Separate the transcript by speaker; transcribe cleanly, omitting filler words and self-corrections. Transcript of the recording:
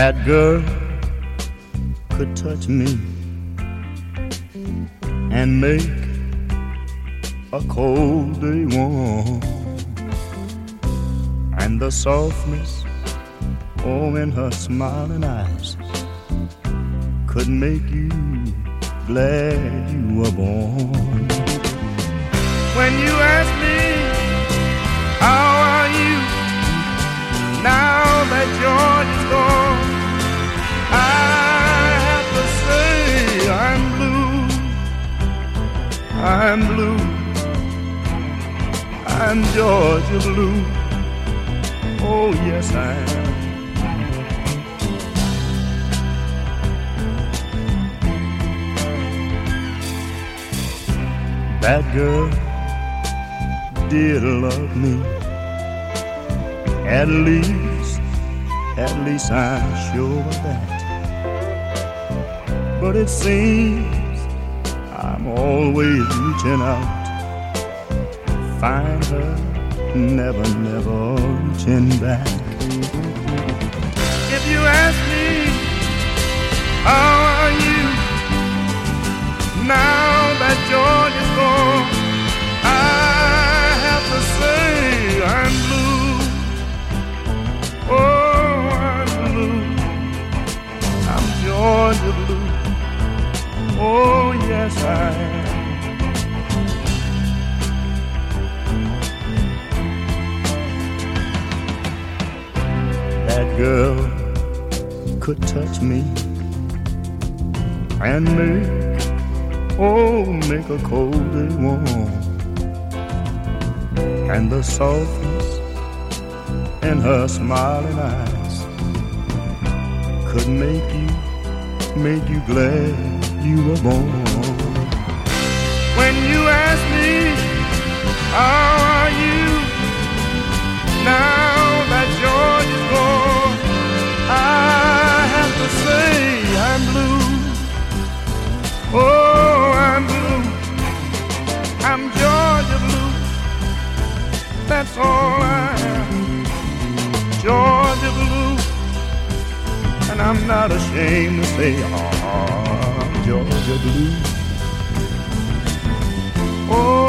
Speaker 1: That girl could touch me and make a cold day warm, and the softness, oh, in her smiling eyes could make you glad you were born. When you ask me, how are you, now that George is gone, I have to say I'm blue, I'm Georgia blue, oh yes I am. That girl did love me, at least I'm sure of that. But it seems I'm always reaching out, find her, never reaching back. If you ask me, how are you, now that George is gone, I have to say I'm blue, oh I'm blue, I'm Georgia blue, oh yes I am. That girl could touch me and make a cold day warm, and the softness in her smiling eyes could make you glad you were born. When you ask me, how are you, now that George is gone, I have to say I'm blue, oh I'm blue, I'm Georgia blue, that's all I am, Georgia blue, and I'm not ashamed to say, Georgia blue, oh